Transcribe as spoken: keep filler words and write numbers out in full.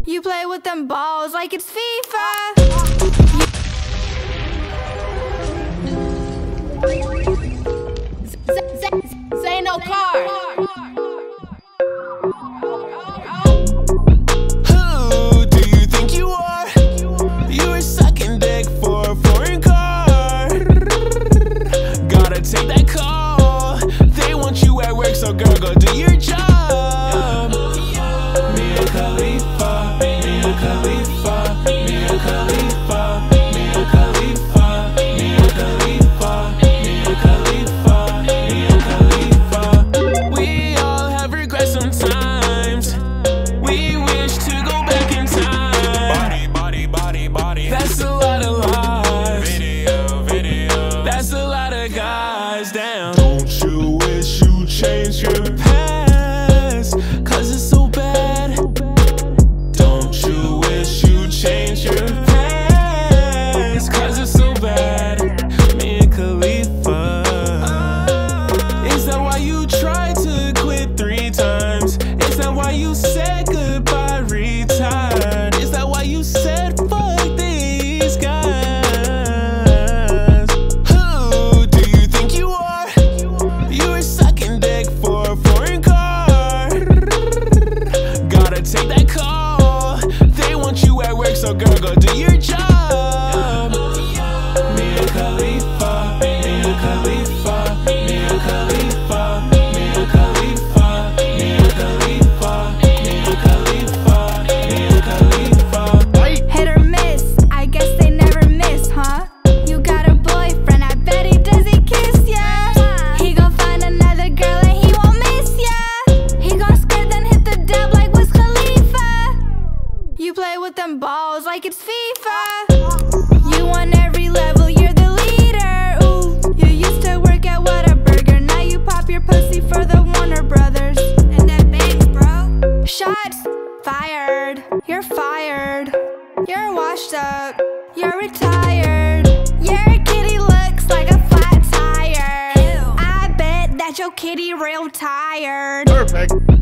You play with them balls like it's FIFA. Say no card. Who do you think you are? You were sucking dick for a foreign car. Gotta take that call. They want you at work, so girl, go do your job. Me and Khalifa, me and Khalifa, me and Khalifa, me and Khalifa, me and Khalifa, me and Khalifa, me and Khalifa. We all have regrets sometimes. We wish to go back in time. Body, body, body, body. That's a lot of lies. Video, video. That's a lot of guys down. Don't you wish you changed your past? Cause it's so bad. Don't you wish you changed your past? Cause it's so bad. Me and Khalifa. Is that why you tried to quit three times? Is that why you said goodbye, retired? Is that why you said fuck these guys? Who do you think you are? You were sucking dick for a foreign car. Gotta take that call. They want you at work, so girl, go do your job. Me and Khalifa, me and Khalifa, me and Khalifa, me and Khalifa, me and Khalifa, me and Khalifa, me and Khalifa. Hit or miss, I guess they never miss, huh? You got a boyfriend, I bet he doesn't kiss ya. He gon' find another girl and he won't miss ya. He gon' skirt then hit the dub like Wiz Khalifa. You play with them balls like it's FIFA. You on every level, you're the leader. Ooh, you used to work at Whataburger, now you pop your pussy for the Warner Brothers. And that bangs, bro. Shots fired. You're fired. You're washed up. You're retired. Your kitty looks like a flat tire. Ew. I bet that your kitty real tired. Perfect.